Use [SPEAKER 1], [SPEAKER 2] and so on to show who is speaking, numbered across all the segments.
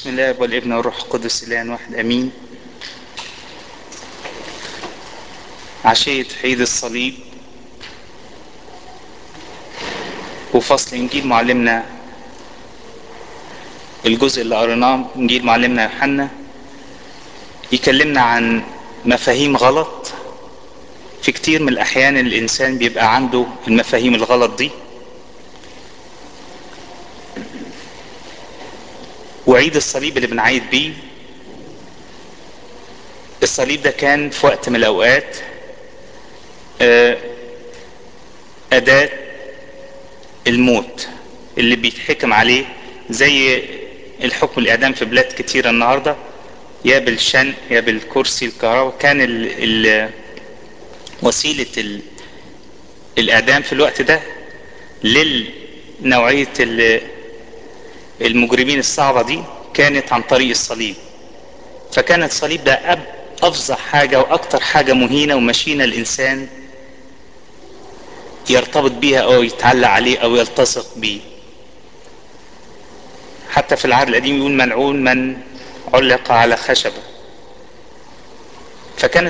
[SPEAKER 1] بسم الله والابن والروح القدس الان واحد امين. عشية عيد الصليب وفصل انجيل معلمنا، الجزء اللي قريناه انجيل معلمنا يوحنا يكلمنا عن مفاهيم غلط. في كتير من الاحيان الانسان بيبقى عنده المفاهيم الغلط دي، وعيد الصليب اللي بنعيد بيه الصليب ده كان في وقت من الاوقات اداة الموت اللي بيتحكم عليه، زي الحكم الاعدام في بلاد كتيرة النهاردة، يا بالشنق يا بالكرسي الكهرباء. كان وسيلة الاعدام في الوقت ده للنوعية المجرمين الصعبة دي كانت عن طريق الصليب. فكان الصليب ده افظع حاجة واكتر حاجة مهينة ومشينة الانسان يرتبط بيها او يتعلق عليه او يلتصق بيه. حتى في العهد القديم يقول ملعون من علق على خشبة. فكانت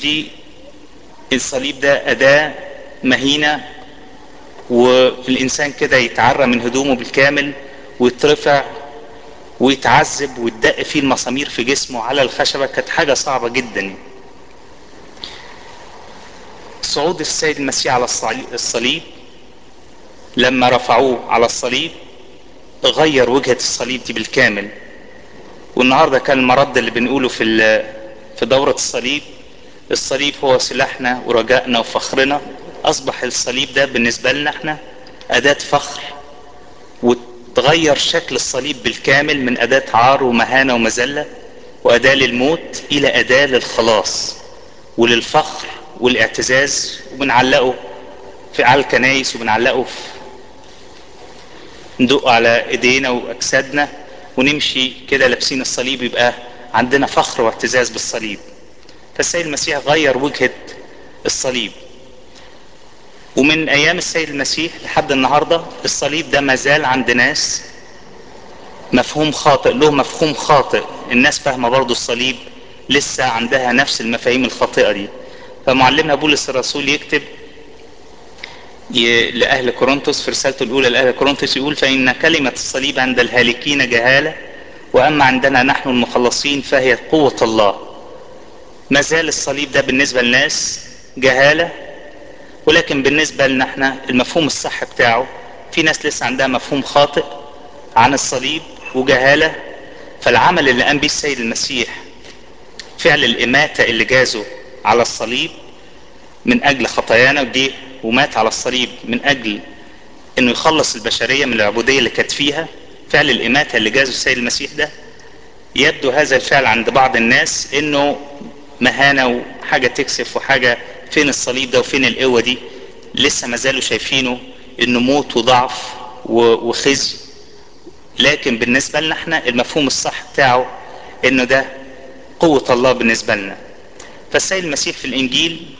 [SPEAKER 1] الصليب ده أداة مهينة، والإنسان كده يتعرى من هدومه بالكامل ويترفع ويتعذب ويتدق فيه المسامير في جسمه على الخشبة. كانت حاجة صعبة جدا. صعود السيد المسيح على الصليب لما رفعوه على الصليب غير وجهة الصليب دي بالكامل. والنهاردة كان المرض اللي بنقوله في دورة الصليب هو سلاحنا ورجائنا وفخرنا. اصبح الصليب ده بالنسبة لنا احنا اداة فخر، وتغير شكل الصليب بالكامل من اداة عار ومهانة ومذلة واداة للموت الى اداة للخلاص وللفخر والاعتزاز. وبنعلقه على الكنايس، وبنعلقه ندقه على ايدينا واجسادنا ونمشي كده لابسين الصليب، يبقى عندنا فخر واعتزاز بالصليب. فالسيد المسيح غير وجهة الصليب، ومن ايام السيد المسيح لحد النهاردة الصليب ده مازال عند ناس مفهوم خاطئ، له مفهوم خاطئ. الناس فاهمة برضو الصليب لسه عندها نفس المفاهيم الخاطئة دي. فمعلمنا بولس الرسول يكتب لأهل كورنثوس في رسالته الأولى لأهل كورنثوس يقول فإن كلمة الصليب عند الهالكين جهالة، وأما عندنا نحن المخلصين فهي قوة الله. ما زال الصليب ده بالنسبة للناس جهالة، ولكن بالنسبة لنا احنا المفهوم الصح بتاعه. في ناس لسه عندها مفهوم خاطئ عن الصليب وجهالة. فالعمل اللي قام به السيد المسيح، فعل الإماتة اللي جازه على الصليب من أجل خطايانا، ودي ومات على الصليب من أجل إنه يخلص البشرية من العبودية اللي كانت فيها. فعل الإماتة اللي جازه السيد المسيح ده، يبدو هذا الفعل عند بعض الناس إنه مهانة وحاجة تكسف وحاجة. فين الصليب ده وفين القوة دي؟ لسه ما زالوا شايفينه إنه موت وضعف وخزي. لكن بالنسبة لنا احنا المفهوم الصح بتاعه إنه ده قوة الله بالنسبة لنا. فالسيد المسيح في الإنجيل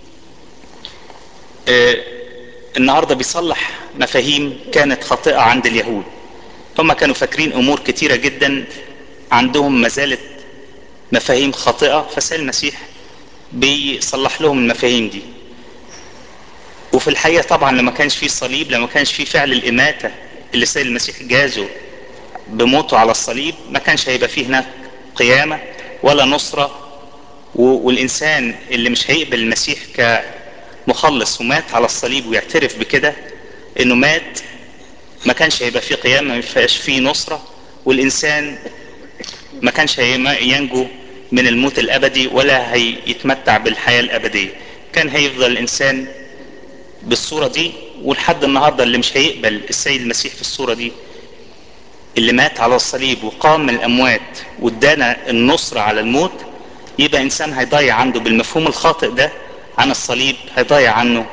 [SPEAKER 1] النهاردة بيصلح مفاهيم كانت خاطئة عند اليهود. هم كانوا فاكرين أمور كتيرة جدا عندهم ما زالت مفاهيم خاطئة، فالسيد المسيح بيصلح لهم المفاهيم دي. وفي الحقيقة طبعا لما كانش فيه صليب، لما كانش فيه فعل الإماتة اللي السيد المسيح جازه بموته على الصليب، ما كانش هيبقى فيه هناك قيامة ولا نصرة. والإنسان اللي مش هيقبل المسيح كمخلص ومات على الصليب ويعترف بكده إنه مات، ما كانش هيبقى فيه قيامة، ما يبقاش فيه نصرة، والإنسان ما كانش ينجو من الموت الأبدي ولا هيتمتع بالحياة الأبدية. كان هيفضل الإنسان بالصورة دي. ولحد النهاردة اللي مش هيقبل السيد المسيح في الصورة دي، اللي مات على الصليب وقام من الأموات وادانا النصر على الموت، يبقى إنسان هيضيع عنده بالمفهوم الخاطئ ده عن الصليب، هيضيع عنه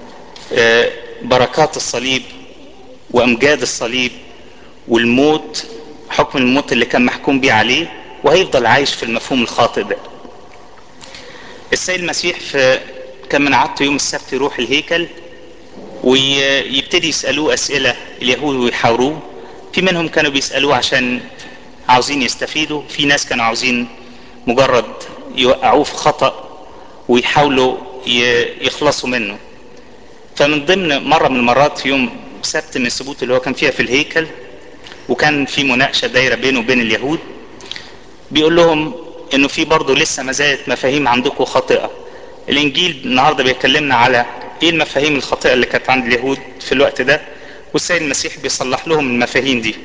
[SPEAKER 1] بركات الصليب وأمجاد الصليب والموت، حكم الموت اللي كان محكوم بيه عليه، وهيفضل عايش في المفهوم الخاطئ ده. السيد المسيح كان من عادته يوم السبت يروح الهيكل ويبتدي يسألوه أسئلة اليهود ويحاوروه. في منهم كانوا بيسألوه عشان عاوزين يستفيدوا، في ناس كانوا عاوزين مجرد يوقعوه في خطأ ويحاولوا يخلصوا منه. فمن ضمن مرة من المرات في يوم سبت من السبوت اللي هو كان فيها في الهيكل، وكان في مناقشة دايرة بينه وبين اليهود، بيقول لهم انه في برضه لسه ما زالت مفاهيم عندكم خاطئة. الانجيل النهاردة بيكلمنا على ايه المفاهيم الخاطئة اللي كانت عند اليهود في الوقت ده، والسيد المسيح بيصلح لهم المفاهيم دي.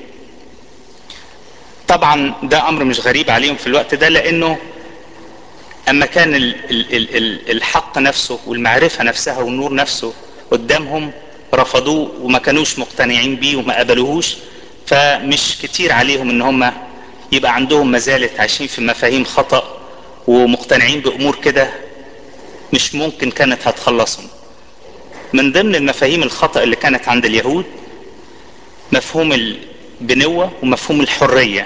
[SPEAKER 1] طبعا ده امر مش غريب عليهم في الوقت ده، لانه اما كان الحق نفسه والمعرفة نفسها والنور نفسه قدامهم رفضوه وما كانوش مقتنعين بيه وما قبلوهوش، فمش كتير عليهم ان هم يبقى عندهم مازالت عايشين في مفاهيم خطأ ومقتنعين بامور كده مش ممكن كانت هتخلصهم. من ضمن المفاهيم الخطأ اللي كانت عند اليهود مفهوم البنوة ومفهوم الحرية.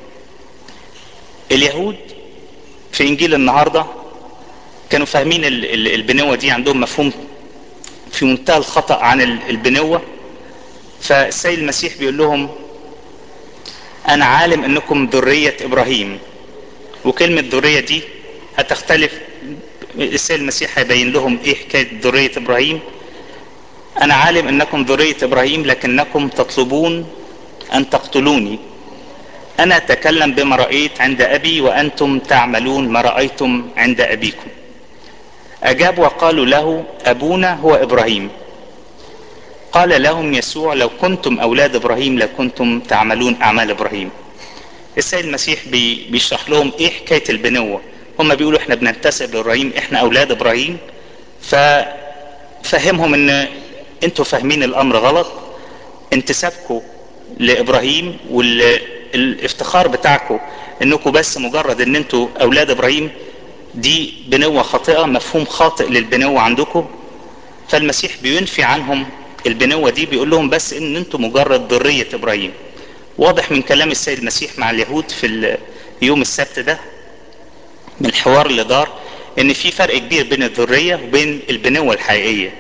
[SPEAKER 1] اليهود في انجيل النهاردة كانوا فاهمين البنوة دي، عندهم مفهوم في منتهى الخطأ عن البنوة. فالسيد المسيح بيقول لهم انا عالم انكم ذرية ابراهيم، وكلمة ذرية دي هتختلف، السيد المسيح هيبين لهم ايه حكاية ذرية ابراهيم. انا عالم انكم ذرية ابراهيم لكنكم تطلبون ان تقتلوني، انا اتكلم بما رأيت عند ابي وانتم تعملون ما رأيتم عند ابيكم. اجابوا وقالوا له ابونا هو ابراهيم. قال لهم يسوع لو كنتم اولاد ابراهيم لكنتم تعملون اعمال ابراهيم. السيد المسيح بيشرح لهم ايه حكاية البنوة. هم بيقولوا احنا بننتسب لابراهيم، احنا اولاد ابراهيم. ففهمهم ان انتوا فاهمين الامر غلط، انتسابكم لابراهيم والافتخار بتاعكم انكم بس مجرد ان انتوا اولاد ابراهيم دي بنوة خاطئة، مفهوم خاطئ للبنوة عندكم. فالمسيح بينفي عنهم البنوة دي، بيقول لهم بس ان انتوا مجرد ذرية ابراهيم. واضح من كلام السيد المسيح مع اليهود في يوم السبت ده من الحوار اللي دار ان في فرق كبير بين الذرية وبين البنوة الحقيقية.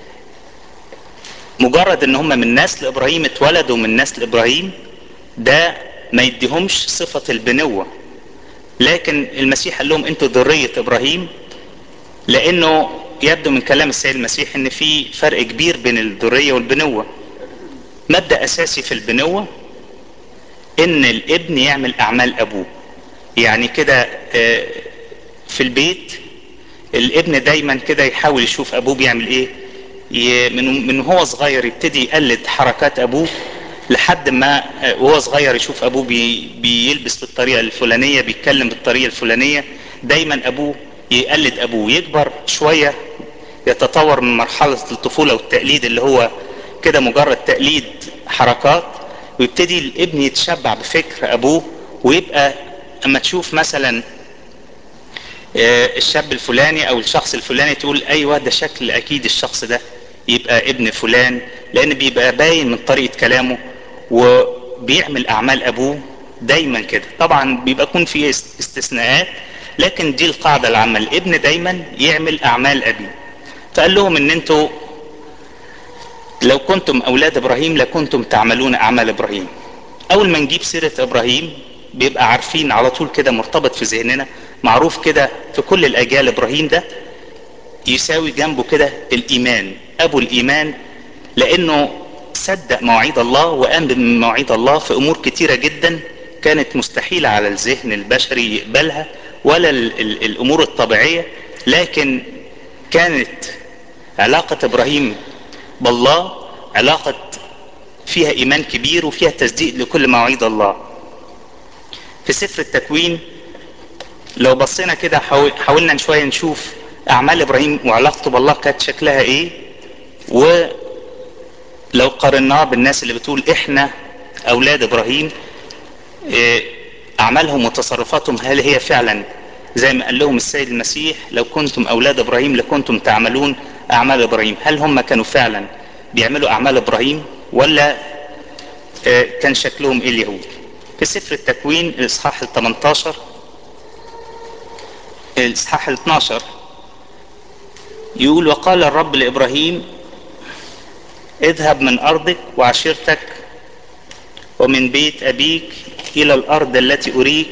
[SPEAKER 1] مجرد ان هم من نسل ابراهيم، اتولدوا من نسل ابراهيم، ده ما يديهمش صفة البنوة. لكن المسيح قال لهم انتوا ذرية ابراهيم، لانه يبدو من كلام السيد المسيح ان في فرق كبير بين الذرية والبنوة. مبدأ اساسي في البنوة ان الابن يعمل اعمال ابوه. يعني كده في البيت الابن دايما كده يحاول يشوف ابوه بيعمل ايه، من هو صغير يبتدي يقلد حركات ابوه لحد ما وهو صغير يشوف ابوه بيلبس بالطريقة الفلانية، بيتكلم بالطريقة الفلانية. دايما ابوه يقلد ابوه، يكبر شوية يتطور من مرحلة الطفولة والتقليد اللي هو كده مجرد تقليد حركات، ويبتدي الابن يتشبع بفكر ابوه، ويبقى اما تشوف مثلا الشاب الفلاني او الشخص الفلاني تقول ايوه ده شكل اكيد الشخص ده يبقى ابن فلان، لان بيبقى باين من طريقة كلامه وبيعمل اعمال ابوه دايما كده. طبعا بيبقى يكون في استثناءات، لكن دي القاعدة العامة، الابن دايما يعمل اعمال ابيه. فقال لهم ان انتوا لو كنتم اولاد ابراهيم لكنتم تعملون اعمال ابراهيم. اول ما نجيب سيرة ابراهيم بيبقى عارفين على طول كده، مرتبط في ذهننا، معروف كده في كل الاجيال ابراهيم ده يساوي جنبه كده الايمان، ابو الايمان، لانه صدق مواعيد الله وآمن بمواعيد الله في امور كتيرة جدا كانت مستحيلة على الذهن البشري يقبلها ولا الامور الطبيعية. لكن كانت علاقة ابراهيم بالله علاقة فيها ايمان كبير وفيها تصديق لكل مواعيد الله. في سفر التكوين لو بصينا كده حاولنا شوية نشوف اعمال ابراهيم وعلاقته بالله كانت شكلها ايه، ولو قارناه بالناس اللي بتقول احنا اولاد ابراهيم، اعمالهم وتصرفاتهم هل هي فعلا زي ما قال لهم السيد المسيح لو كنتم اولاد ابراهيم لكنتم تعملون اعمال ابراهيم؟ هل هم كانوا فعلا بيعملوا اعمال ابراهيم ولا كان شكلهم ايه اليهود؟ في سفر التكوين الاصحاح ال 18 الاصحاح ال 12 يقول وقال الرب لابراهيم اذهب من ارضك وعشيرتك ومن بيت ابيك الى الارض التي اريك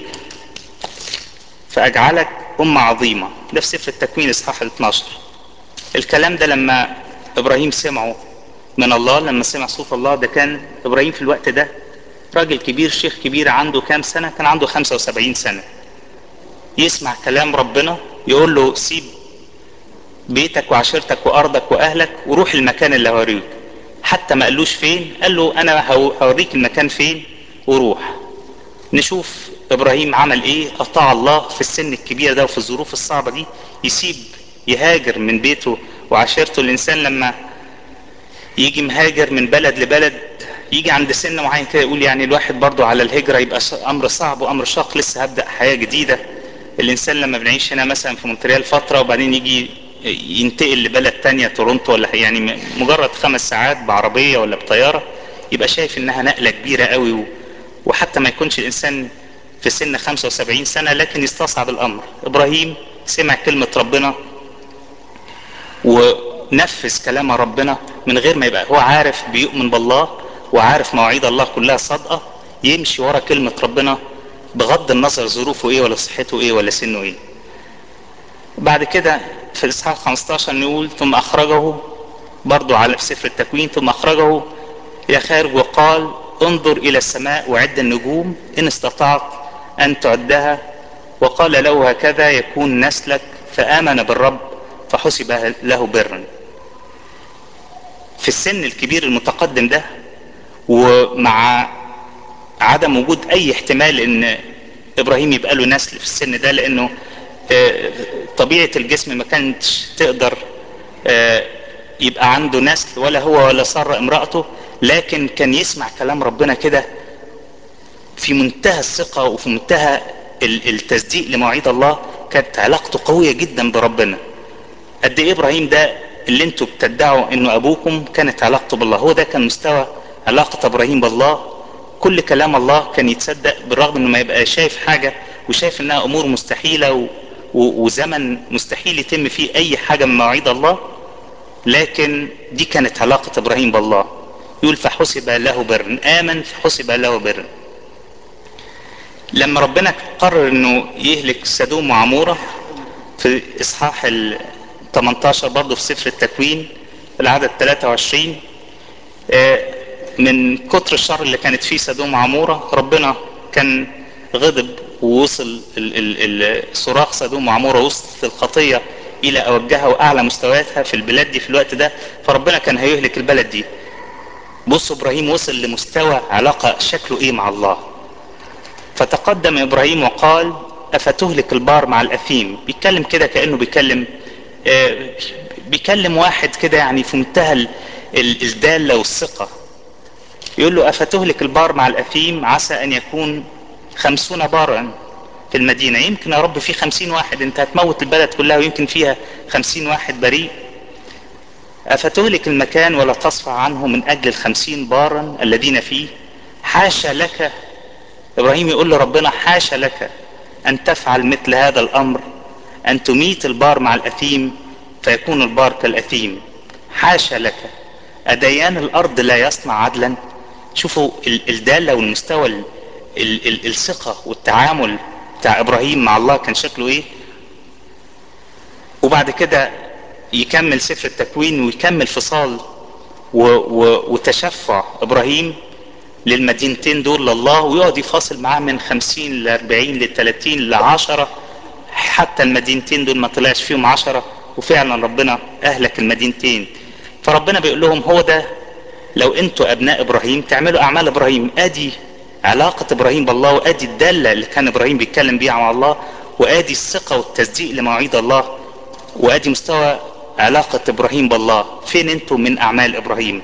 [SPEAKER 1] فاجعلك امة عظيمة. ده في سفر التكوين اصحاح 12. الكلام ده لما ابراهيم سمعه من الله، لما سمع صوت الله، ده كان ابراهيم في الوقت ده راجل كبير، شيخ كبير، عنده كام سنة؟ كان عنده 75 سنة. يسمع كلام ربنا يقول له سيب بيتك وعشيرتك وارضك واهلك وروح المكان اللي هوريك. حتى ما قالوش فين، قال له انا هوريك المكان فين وروح. نشوف ابراهيم عمل ايه. اطاع الله في السن الكبير ده وفي الظروف الصعبة دي، يسيب يهاجر من بيته وعشيرته. الانسان لما يجي مهاجر من بلد لبلد، يجي عند سن معين كده يقول يعني الواحد برضو على الهجرة يبقى امر صعب وامر شاق، لسه هبدأ حياة جديدة. الانسان لما بنعيش هنا مثلا في مونتريال فترة وبعدين يجي ينتقل لبلد تانية، تورونتو ولا يعني مجرد 5 ساعات بعربية ولا بطيارة، يبقى شايف انها نقلة كبيرة قوي. وحتى ما يكونش الانسان في سن 75 سنة لكن يستصعب الامر. ابراهيم سمع كلمة ربنا ونفذ كلام ربنا من غير ما يبقى هو عارف، بيؤمن بالله وعارف مواعيد الله كلها صادقة، يمشي ورا كلمة ربنا بغض النظر ظروفه ايه ولا صحته ايه ولا سنه ايه. بعد كده في الاصحاح 15 نقول ثم اخرجه، برضو على في سفر التكوين، ثم اخرجه الى خارج وقال انظر الى السماء وعد النجوم ان استطعت ان تعدها، وقال له هكذا يكون نسلك. فآمن بالرب فحسب له برا. في السن الكبير المتقدم ده، ومع عدم وجود اي احتمال ان ابراهيم يبقى له نسل في السن ده، لانه طبيعة الجسم ما كانتش تقدر يبقى عنده نسل، ولا هو ولا سارة امرأته، لكن كان يسمع كلام ربنا كده في منتهى الثقة وفي منتهى التصديق لمواعيد الله. كانت علاقته قوية جدا بربنا. قد ايه ابراهيم ده اللي انتوا بتدعوا انه ابوكم كانت علاقته بالله، هو ده كان مستوى علاقة ابراهيم بالله. كل كلام الله كان يتصدق بالرغم انه ما يبقى شايف حاجة وشايف انها امور مستحيلة وزمن مستحيل يتم فيه اي حاجة من مواعيد الله، لكن دي كانت علاقة ابراهيم بالله. يقول فحسب له بر، امن فحسب له بر. لما ربنا قرر انه يهلك سدوم وعمورة في اصحاح 18 برضه في سفر التكوين العدد 23، من كتر الشر اللي كانت فيه سدوم وعمورة ربنا كان غضب، ووصل صراخ سدوم وعمورة وصلت الخطية الى اوجهها واعلى مستوياتها في البلاد دي في الوقت ده، فربنا كان هيهلك البلد دي. بص ابراهيم وصل لمستوى علاقة شكله ايه مع الله. فتقدم ابراهيم وقال افتهلك البار مع الاثيم. بيتكلم كده كأنه بيكلم واحد كده يعني في منتهى الدالة والثقة. يقول له افتهلك البار مع الاثيم عسى ان يكون 50 بارا في المدينة. يمكن يا رب في 50 واحد، انت هتموت البلد كلها ويمكن فيها 50 واحد بريء. افتهلك المكان ولا تصفع عنه من اجل 50 بارا الذين فيه. حاشا لك. ابراهيم يقول لربنا حاشا لك ان تفعل مثل هذا الامر، ان تميت البار مع الاثيم فيكون البار كالاثيم. حاشا لك. اديان الارض لا يصنع عدلا. شوفوا الدالة والمستوى الثقة والتعامل بتاع ابراهيم مع الله كان شكله ايه. وبعد كده يكمل سفر التكوين ويكمل فصال وتشفع ابراهيم للمدينتين دول لله، ويقعد يفاصل معاه من 50 ل40 ل30 ل10، حتى المدينتين دول ما طلعش فيهم 10، وفعلا ربنا اهلك المدينتين. فربنا بيقول لهم هو ده لو انتوا ابناء ابراهيم تعملوا اعمال ابراهيم. ادي علاقة ابراهيم بالله، وادي الدالة اللي كان ابراهيم بيتكلم بيها مع الله، وادي الثقة والتصديق لمواعيد الله، وادي مستوى علاقة ابراهيم بالله. فين انتوا من اعمال ابراهيم؟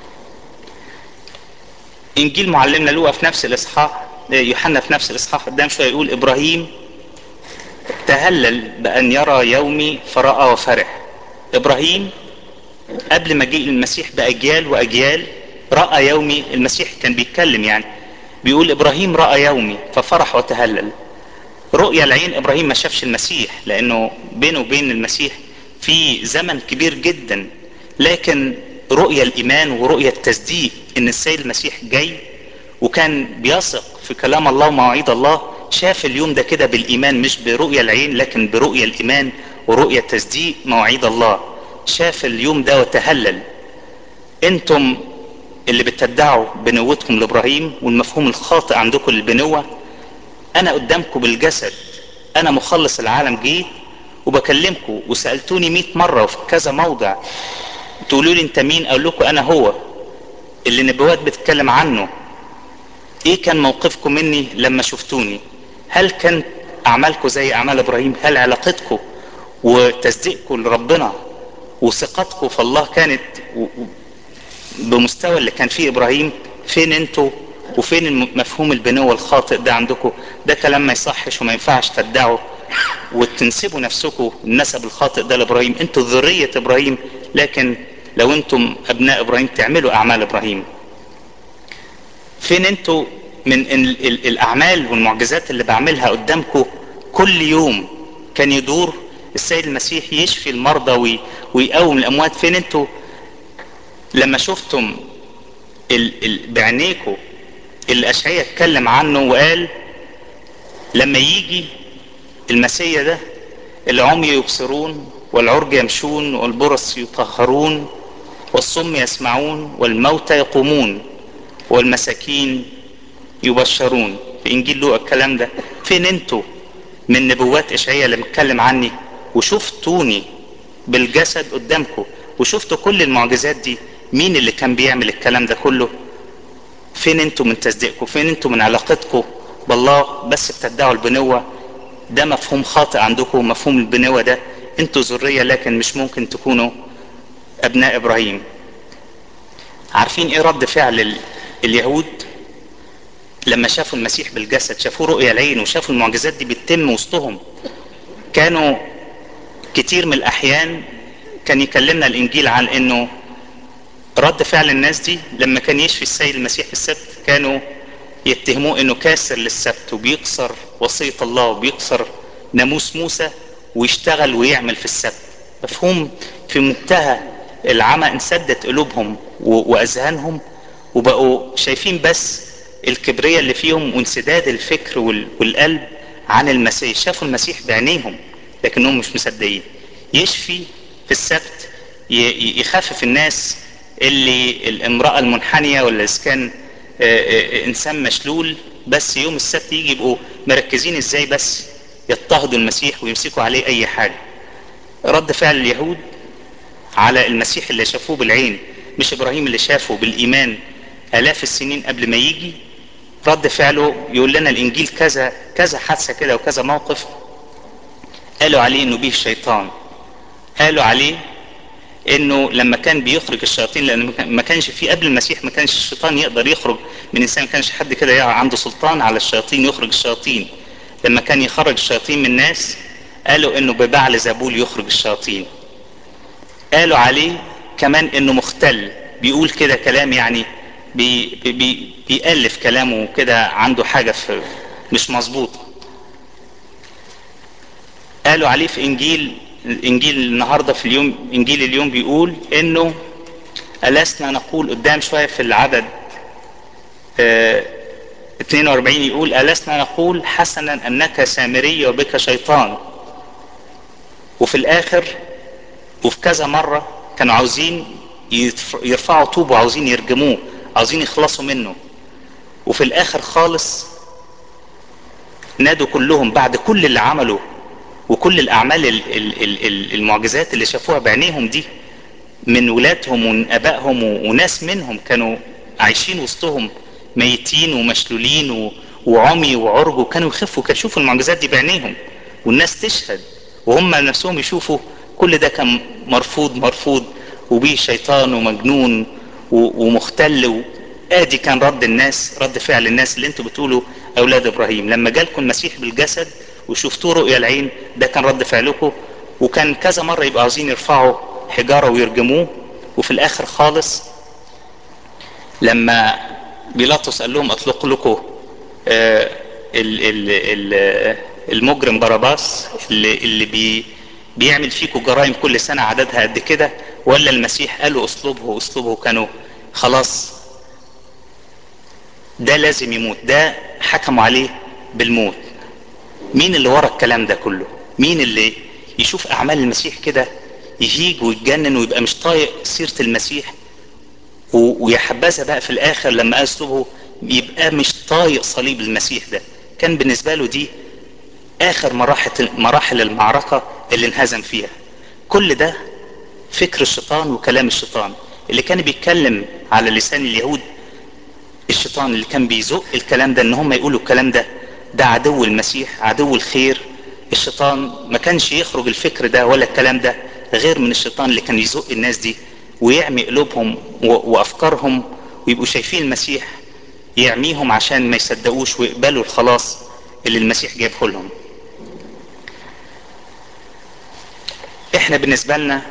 [SPEAKER 1] انجيل معلمنا لوقا في نفس الاصحاح، يوحنا في نفس الاصحاح قدام شويه يقول ابراهيم تهلل بان يرى يومي فرأى وفرح. ابراهيم قبل مجيء المسيح باجيال واجيال رأى يومي. المسيح كان بيتكلم يعني بيقول ابراهيم رأى يومي ففرح وتهلل. رؤيا العين ابراهيم ما شافش المسيح لانه بينه وبين المسيح في زمن كبير جدا، لكن رؤيا الايمان ورؤيا التصديق ان السيد المسيح جاي، وكان بيثق في كلام الله ومواعيد الله شاف اليوم ده كده بالايمان، مش برؤية العين لكن برؤية الايمان ورؤية تصديق مواعيد الله. شاف اليوم ده وتهلل. انتم اللي بتدعوا بنوتكم لابراهيم والمفهوم الخاطئ عندكم للبنوة، انا قدامكم بالجسد، انا مخلص العالم جيت وبكلمكم وسألتوني 100 مرة وفي كذا موضع تقولوا لي انت مين، اقول لكم انا هو اللي النبوات بتتكلم عنه. ايه كان موقفكم مني لما شفتوني؟ هل كانت اعمالكم زي اعمال ابراهيم؟ هل علاقتكم وتصديقكم لربنا وثقتكم في الله كانت بمستوى اللي كان فيه ابراهيم؟ فين انتوا وفين مفهوم البنوة الخاطئ ده عندكم؟ ده كلام ما يصحش وما ينفعش تدعوا وتنسبوا نفسكم النسب الخاطئ ده لابراهيم. انتوا ذرية ابراهيم، لكن لو انتم ابناء ابراهيم تعملوا اعمال ابراهيم. فين انتوا من الاعمال والمعجزات اللي بعملها قدامكم كل يوم؟ كان يدور السيد المسيح يشفي المرضى ويقوم الاموات. فين انتوا لما شفتم بعينيكم اللي اشعياء اتكلم عنه وقال لما يجي المسيح ده العمي يبصرون والعرج يمشون والبرص يطهرون والصم يسمعون والموتى يقومون والمساكين يبشرون؟ في انجيل لوقا الكلام ده. فين انتوا من نبوات اشعياء اللي بتكلم عني وشفتوني بالجسد قدامكم وشفتوا كل المعجزات دي؟ مين اللي كان بيعمل الكلام ده كله؟ فين انتوا من تصديقكم؟ فين انتوا من علاقتكم بالله؟ بس بتدعوا البنوة. ده مفهوم خاطئ عندكم. مفهوم البنوة ده انتوا ذرية لكن مش ممكن تكونوا ابناء ابراهيم. عارفين ايه رد فعل اليهود لما شافوا المسيح بالجسد؟ شافوه رؤية العين وشافوا المعجزات دي بتتم وسطهم. كانوا كتير من الاحيان كان يكلمنا الانجيل عن انه رد فعل الناس دي لما كان يشفي السيد المسيح في السبت كانوا يتهموه انه كاسر للسبت وبيكسر وصية الله وبيكسر ناموس موسى ويشتغل ويعمل في السبت. مفهوم في منتهى العمى انسدت قلوبهم واذهانهم وبقوا شايفين بس الكبرياء اللي فيهم وانسداد الفكر والقلب عن المسيح. شافوا المسيح بعينيهم لكنهم مش مصدقين. يشفي في السبت، يخفف الناس اللي الامرأة المنحنية ولا اذا كان انسان مشلول، بس يوم السبت يجي يبقوا مركزين ازاي بس يضطهدوا المسيح ويمسكوا عليه اي حاجة. رد فعل اليهود على المسيح اللي شافوه بالعين، مش ابراهيم اللي شافه بالايمان الاف السنين قبل ما يجي، رد فعله يقول لنا الانجيل كذا كذا حادثة كده وكذا موقف قالوا عليه انه بيه الشيطان. قالوا عليه انه لما كان بيخرج الشياطين، لان ما كانش في قبل المسيح ما كانش الشيطان يقدر يخرج من انسان، ما كانش حد كده عنده سلطان على الشياطين يخرج الشياطين. لما كان يخرج الشياطين من الناس قالوا انه ببعل زبول يخرج الشياطين. قالوا عليه كمان انه مختل، بيقول كده كلام يعني بيألف كلامه كده، عنده حاجة في مش مظبوطة. قالوا عليه في انجيل النهاردة في اليوم انجيل اليوم بيقول انه ألسنا نقول قدام شوية في العدد 42 يقول ألسنا نقول حسنا أنك سامري وبك شيطان. وفي الآخر وفي كذا مرة كانوا عاوزين يرفعوا طوب وعاوزين يرجموه، عاوزين يخلصوا منه. وفي الآخر خالص نادوا كلهم بعد كل اللي عملوا وكل الأعمال المعجزات اللي شافوها بعينيهم دي من ولادهم ومن ابائهم وناس منهم كانوا عايشين وسطهم ميتين ومشلولين وعمي وعرج، وكانوا يخفوا كانوا يشوفوا المعجزات دي بعينيهم والناس تشهد وهم نفسهم يشوفوا. كل ده كان مرفوض وبيه شيطان ومجنون ومختل. ادي كان رد الناس، رد فعل الناس اللي انتوا بتقولوا اولاد ابراهيم. لما جالكم المسيح بالجسد وشفتوه رؤيا العين ده كان رد فعلكم. وكان كذا مرة يبقى عاوزين يرفعوا حجارة ويرجموه. وفي الاخر خالص لما بيلاطس قال لهم اطلقوا لكم المجرم باراباس اللي بيعمل فيكم جرائم كل سنة عددها قد كده، ولا المسيح قالوا اصلبه، كانوا خلاص ده لازم يموت، ده حكموا عليه بالموت. مين اللي ورا الكلام ده كله؟ مين اللي يشوف اعمال المسيح كده يهيج ويتجنن ويبقى مش طايق سيرة المسيح؟ ويا حبذا بقى في الاخر لما اسلبه يبقى مش طايق صليب المسيح ده. كان بالنسبة له دي اخر مراحل المعركة اللي انهزم فيها. كل ده فكر الشيطان وكلام الشيطان اللي كان بيتكلم على لسان اليهود. الشيطان اللي كان بيزق الكلام ده ان هم يقولوا الكلام ده، ده عدو المسيح، عدو الخير. الشيطان ما كانش يخرج الفكر ده ولا الكلام ده غير من الشيطان اللي كان يزق الناس دي ويعمي قلوبهم وافكارهم، ويبقوا شايفين المسيح يعميهم عشان ما يصدقوش ويقبلوا الخلاص اللي المسيح جابه لهم. احنا بالنسبة لنا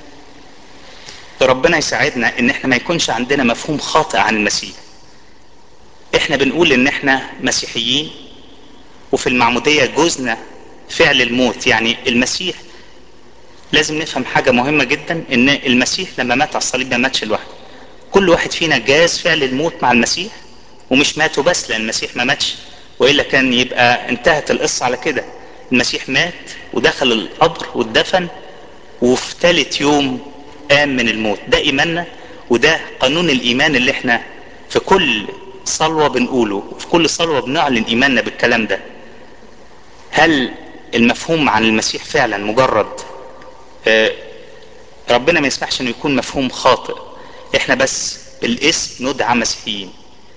[SPEAKER 1] ربنا يساعدنا ان احنا ما يكونش عندنا مفهوم خاطئ عن المسيح. احنا بنقول ان احنا مسيحيين، وفي المعمودية جوزنا فعل الموت. يعني المسيح، لازم نفهم حاجة مهمة جدا، ان المسيح لما مات على الصليب ما ماتش لوحده. كل واحد فينا جاز فعل الموت مع المسيح، ومش ماتوا بس، لان المسيح ما ماتش والا كان يبقى انتهت القصة على كده. المسيح مات ودخل القبر واتدفن، وفي ثالث يوم قام من الموت. ده ايماننا، وده قانون الايمان اللي احنا في كل صلوة بنقوله، وفي كل صلوة بنعلن ايماننا بالكلام ده. هل المفهوم عن المسيح فعلا مجرد ربنا ما يسمحش انه يكون مفهوم خاطئ، احنا بس بالاسم ندعى مسيحيين.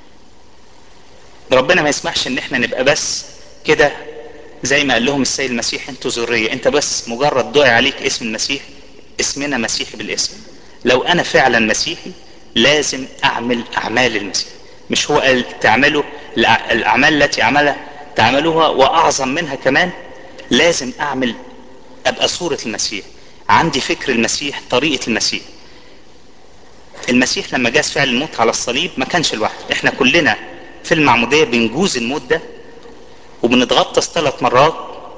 [SPEAKER 1] ربنا ما يسمحش ان احنا نبقى بس كده زي ما قال لهم السيد المسيح انتوا ذرية، انت بس مجرد دعي عليك اسم المسيح، اسمنا مسيحي بالاسم. لو انا فعلا مسيحي لازم اعمل اعمال المسيح. مش هو قال تعملوا الاعمال التي عملها تعملوها واعظم منها كمان؟ لازم اعمل، ابقى صورة المسيح، عندي فكر المسيح، طريقة المسيح. المسيح لما جاز فعل الموت على الصليب ما كانش لوحده، احنا كلنا في المعمودية بنجوز الموت ده وبنتغطس 3 مرات،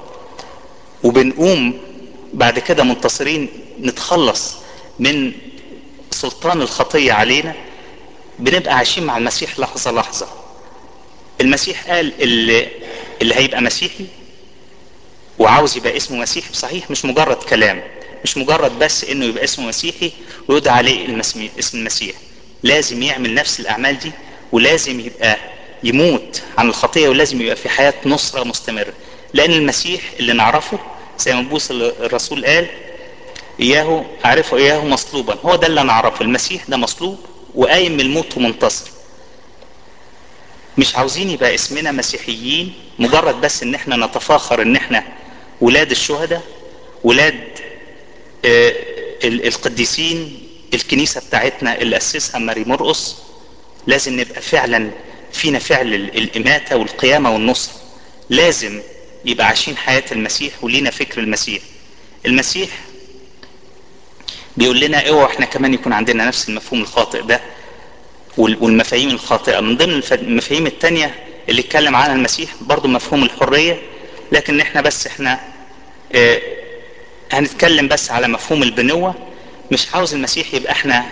[SPEAKER 1] وبنقوم بعد كده منتصرين نتخلص من سلطان الخطية علينا. بنبقى عايشين مع المسيح لحظة لحظة. المسيح قال اللي هيبقى مسيحي وعاوز يبقى اسمه مسيحي بصحيح، مش مجرد كلام، مش مجرد بس انه يبقى اسمه مسيحي ويدعى عليه اسم المسيح، لازم يعمل نفس الاعمال دي، ولازم يبقى يموت عن الخطية، ولازم يبقى في حياة نصرة مستمرة. لان المسيح اللي نعرفه زي ما بولس الرسول قال اياه اعرفه اياه مصلوبا، هو ده اللي نعرفه، المسيح ده مصلوب وقايم من الموت ومنتصر. مش عاوزين يبقى اسمنا مسيحيين مجرد بس ان احنا نتفاخر ان احنا ولاد الشهداء، ولاد القديسين، الكنيسة بتاعتنا اللي أسسها ماري مرقس. لازم نبقى فعلا فينا فعل الإماتة والقيامة والنصر. لازم يبقى عايشين حياة المسيح ولينا فكر المسيح. المسيح بيقول لنا اوعوا احنا كمان يكون عندنا نفس المفهوم الخاطئ ده والمفاهيم الخاطئة. من ضمن المفاهيم التانية اللي اتكلم عنها المسيح برضو مفهوم الحرية، لكن احنا هنتكلم بس على مفهوم البنوة. مش عاوز المسيح يبقى احنا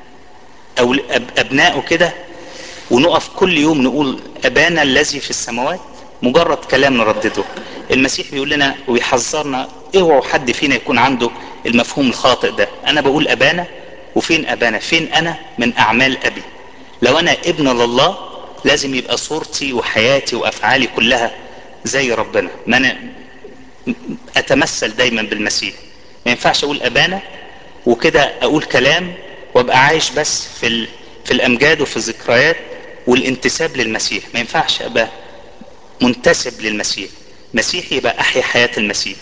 [SPEAKER 1] ابنائه كده ونقف كل يوم نقول ابانا الذي في السماوات، مجرد كلام نردده. المسيح بيقول لنا ويحذرنا اوعوا حد فينا يكون عنده المفهوم الخاطئ ده. انا بقول ابانا، وفين ابانا؟ فين انا من اعمال ابي؟ لو انا ابن لله لازم يبقى صورتي وحياتي وافعالي كلها زي ربنا، ما انا اتمثل دايما بالمسيح. ما ينفعش اقول ابانا وكده اقول كلام وابقى عايش بس في الامجاد وفي الذكريات والانتساب للمسيح. ما ينفعش ابقى منتسب للمسيح. مسيحي يبقى احيا حياة المسيح.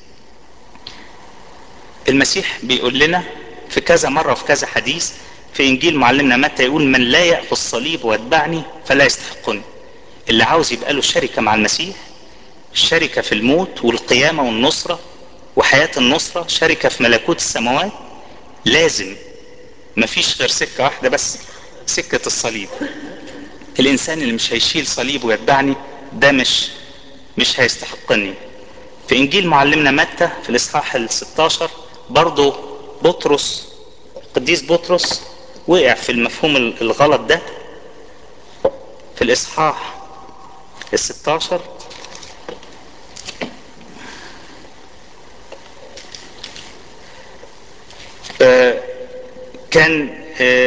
[SPEAKER 1] المسيح بيقول لنا في كذا مرة وفي كذا حديث في انجيل معلمنا متى، يقول من لا يأخذ الصليب ويتبعني فلا يستحقني. اللي عاوز يبقى له شركة مع المسيح، شركة في الموت والقيامة والنصرة وحياة النصرة، شركة في ملكوت السماوات، لازم مفيش غير سكة واحدة بس، سكة الصليب. الانسان اللي مش هيشيل صليب ويتبعني ده مش هيستحقني. في انجيل معلمنا متى في الاصحاح 16 برضو بطرس، القديس بطرس وقع في المفهوم الغلط ده، في الإصحاح ال16 كان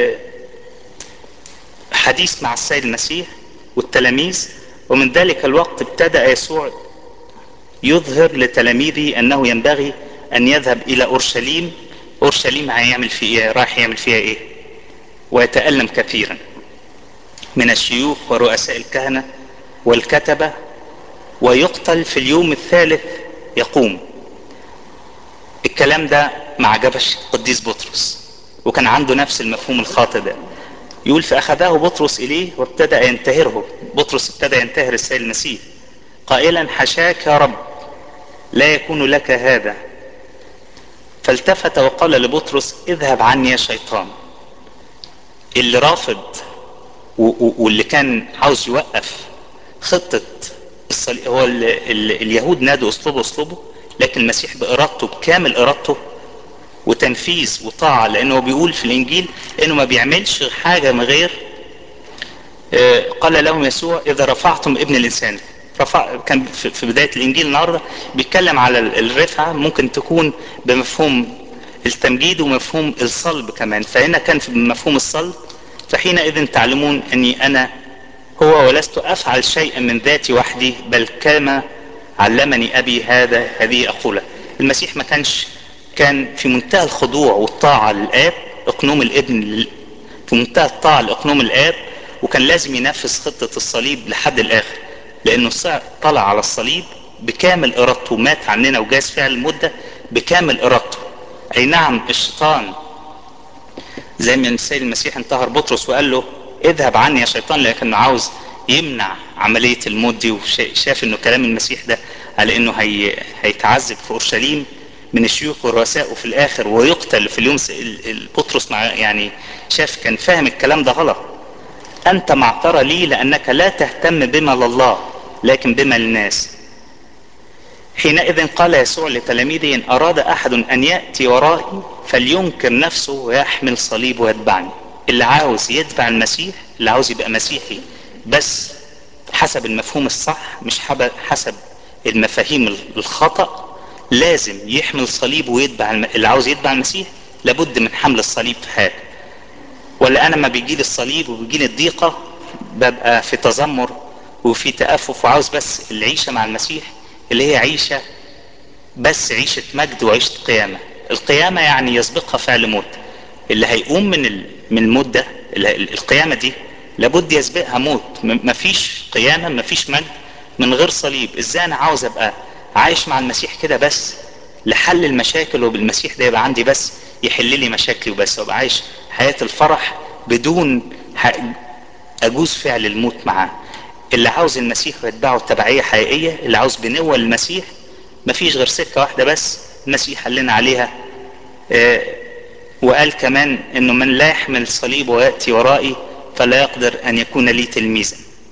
[SPEAKER 1] حديث مع السيد المسيح والتلاميذ، ومن ذلك الوقت ابتدأ يسوع يظهر لتلاميذه أنه ينبغي أن يذهب إلى أورشليم. أورشليم هيعمل فيها إيه؟ رايح يعمل فيها إيه؟ ويتألم كثيرا من الشيوخ ورؤساء الكهنة والكتبة، ويقتل في اليوم الثالث يقوم. الكلام ده ما عجبش القديس بطرس، وكان عنده نفس المفهوم الخاطئ ده. يقول فأخذه بطرس إليه وابتدأ ينتهره. بطرس ابتدأ ينتهر السيد المسيح قائلا حشاك يا رب، لا يكون لك هذا. فالتفت وقال لبطرس اذهب عني يا شيطان. اللي رافض واللي كان عاوز يوقف خطة الصليب هو اليهود نادوا اصلبوا اصلبوا، لكن المسيح بإرادته بكامل إرادته وتنفيذ وطاعة، لأنه بيقول في الإنجيل إنه ما بيعملش حاجة من غير قال لهم يسوع إذا رفعتم ابن الإنسان. كان في بداية الإنجيل النهاردة بيتكلم على الرفعة، ممكن تكون بمفهوم التمجيد ومفهوم الصلب كمان، فهنا كان بمفهوم الصلب. فحينئذ تعلمون أني أنا هو ولست أفعل شيئا من ذاتي وحدي، بل كما علمني أبي هذه أقوله. المسيح ما كان في منتهى الخضوع والطاعة للآب، اقنوم الابن في منتهى الطاعة لاقنوم الآب، وكان لازم ينفذ خطة الصليب لحد الآخر، لأنه طلع على الصليب بكامل إرادته، مات عننا وجاز فعل المدة بكامل إرادته. أي نعم الشيطان زي ما السيد المسيح انتهر بطرس وقال له اذهب عني يا شيطان، لكنه عاوز يمنع عملية الموت دي، وشاف انه كلام المسيح ده على انه هيتعذب في اورشليم من الشيوخ والرؤساء وفي الاخر ويقتل في اليوم. بطرس يعني شاف، كان فاهم الكلام ده غلط. انت معترى لي لانك لا تهتم بما لله لكن بما للناس. حينئذ قال يسوع لتلاميذه ان اراد احد ان يأتي ورائي فلينكر نفسه ويحمل صليبه ويتبعني. اللي عاوز يتبع المسيح، اللي عاوز يبقى مسيحي بس حسب المفهوم الصح مش حسب المفاهيم الخطأ، لازم يحمل صليبه ويتبع اللي عاوز يتبع المسيح لابد من حمل الصليب في حياته. ولا انا ما بيجيلي الصليب وبيجيلي الضيقة ببقى في تذمر وفي تأفف وعاوز بس العيشة مع المسيح اللي هي عيشة بس عيشة مجد وعيشة قيامة. القيامة يعني يسبقها فعل موت. اللي هيقوم من الموت ده، القيامة دي لابد يسبقها موت. مفيش قيامة مفيش مجد من غير صليب. ازاي انا عاوز ابقى عايش مع المسيح كده بس لحل المشاكل، وبالمسيح ده يبقى عندي بس يحل لي مشاكلي وبس، وابقى عايش حياة الفرح بدون اجوز فعل الموت معاه. اللي عاوز المسيح ويتبعه تبعية حقيقية، اللي عاوز بنوة للمسيح، مفيش غير سكة واحدة بس المسيح قال لنا عليها. وقال كمان انه من لا يحمل صليب ويأتي ورائي فلا يقدر ان يكون لي تلميذا.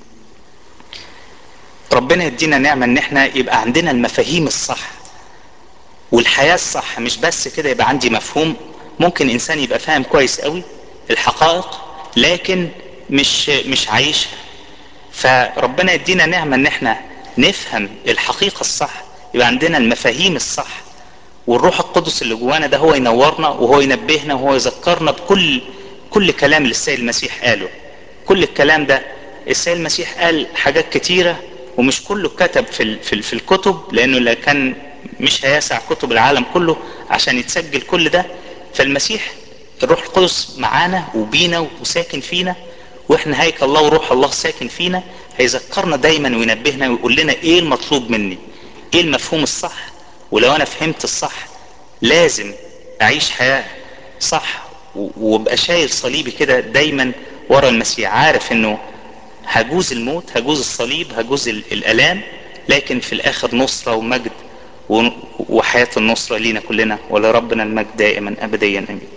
[SPEAKER 1] ربنا يدينا نعمة ان احنا يبقى عندنا المفاهيم الصح والحياة الصح، مش بس كده يبقى عندي مفهوم. ممكن انسان يبقى فاهم كويس قوي الحقائق لكن مش عايشها. فربنا يدينا نعمة ان احنا نفهم الحقيقة الصح، يبقى عندنا المفاهيم الصح، والروح القدس اللي جوانا ده هو ينورنا وهو ينبهنا وهو يذكرنا كل كلام اللي السيد المسيح قاله. كل الكلام ده السيد المسيح قال حاجات كتيرة، ومش كله كتب في الكتب، لانه كان مش هيسع كتب العالم كله عشان يتسجل كل ده. فالمسيح الروح القدس معانا وبينا وساكن فينا، واحنا هيكل الله وروح الله ساكن فينا، هيذكرنا دايما وينبهنا ويقول لنا ايه المطلوب مني، ايه المفهوم الصح. ولو انا فهمت الصح لازم اعيش حياة صح وابقى شايل صليبي كده دايما ورا المسيح، عارف انه هجوز الموت هجوز الصليب هجوز الالام، لكن في الاخر نصرة ومجد وحياة النصرة لينا كلنا، ولربنا المجد دائما ابديا امين.